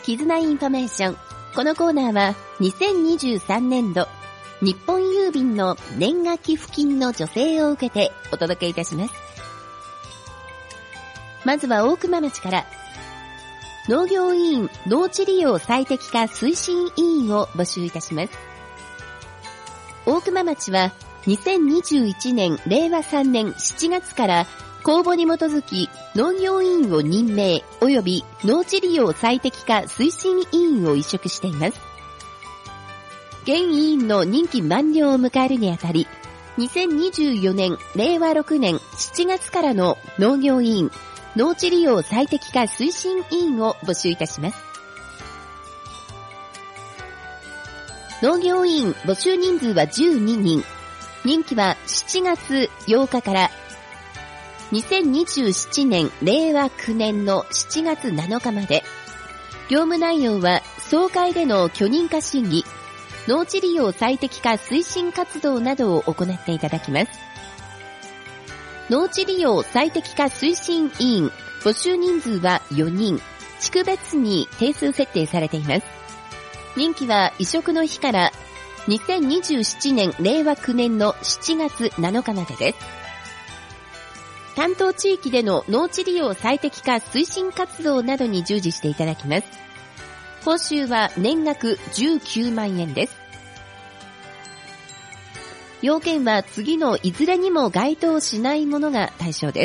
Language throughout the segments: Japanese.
絆インフォメーション。このコーナーは2023年度日本郵便の年賀寄付金の助成を受けてお届けいたします。まずは大熊町から、農業委員農地利用最適化推進委員を募集いたします。大熊町は2021年令和3年7月から公募に基づき農業委員を任命及び農地利用最適化推進委員を委嘱しています。現委員の任期満了を迎えるにあたり、2024年令和6年7月からの農業委員農地利用最適化推進委員を募集いたします。農業委員募集人数は12人。任期は7月8日から2027年令和9年の7月7日まで。業務内容は総会での許認可審議、農地利用最適化推進活動などを行っていただきます。農地利用最適化推進委員募集人数は4人、地区別に定数設定されています。任期は委嘱の日から2027年令和9年の7月7日までです。担当地域での農地利用最適化推進活動などに従事していただきます。報酬は年額19万円です。要件は次のいずれにも該当しないものが対象です。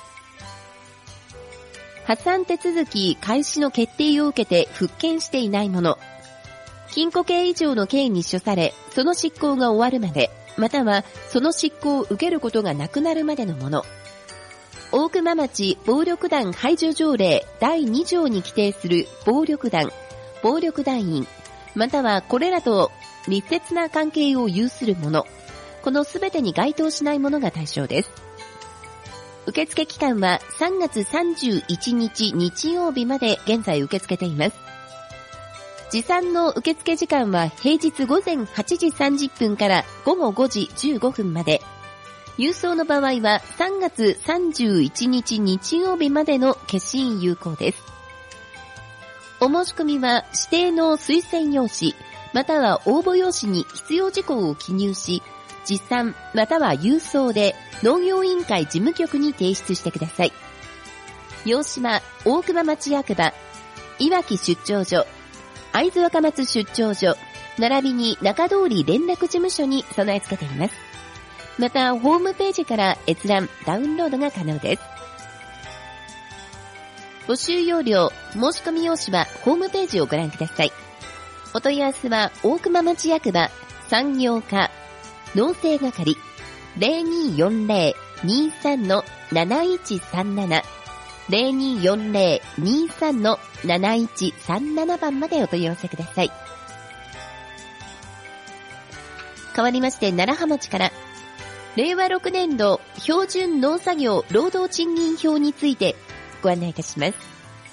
破産手続き開始の決定を受けて復権していないもの、禁錮刑以上の刑に処され、その執行が終わるまで、またはその執行を受けることがなくなるまでのもの、大熊町暴力団排除条例第2条に規定する暴力団、暴力団員、またはこれらと密接な関係を有するもの、このすべてに該当しないものが対象です。受付期間は3月31日日曜日まで現在受け付けています。持参の受付時間は平日午前8時30分から午後5時15分まで。郵送の場合は3月31日日曜日までの消印有効です。お申し込みは指定の推薦用紙、または応募用紙に必要事項を記入し、持参または郵送で農業委員会事務局に提出してください。用紙は大熊町役場、いわき出張所、会津若松出張所、並びに中通り連絡事務所に備え付けています。また、ホームページから閲覧、ダウンロードが可能です。募集要領、申し込み用紙はホームページをご覧ください。お問い合わせは大熊町役場産業課農政係 0240-23-7137 0240-23-7137 番までお問い合わせください。変わりまして楢葉町から令和6年度標準農作業労働賃金表についてご案内いたします。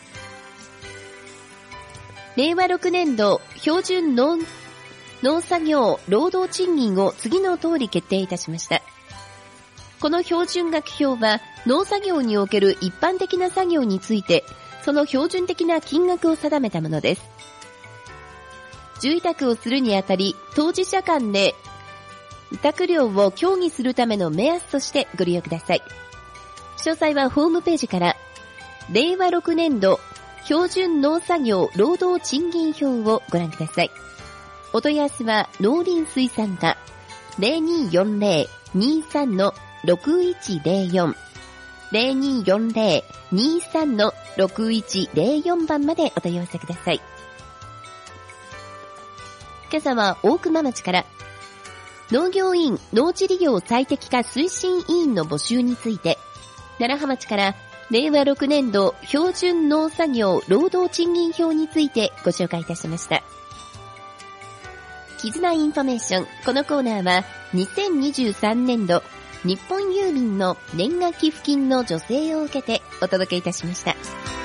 令和6年度標準農作業労働賃金を次の通り決定いたしました。この標準額表は農作業における一般的な作業についてその標準的な金額を定めたものです。受委託をするにあたり当事者間で委託料を協議するための目安としてご利用ください。詳細はホームページから令和6年度標準農作業労働賃金表をご覧ください。お問い合わせは農林水産課 0240-23-6104 0240-23-6104 番までお問い合わせください。今朝は大熊町から農業委員農地利用最適化推進委員の募集について、楢葉町から令和6年度標準農作業労働賃金表についてご紹介いたしました。絆インフォメーション。このコーナーは2023年度日本郵便の年賀寄付金の助成を受けてお届けいたしました。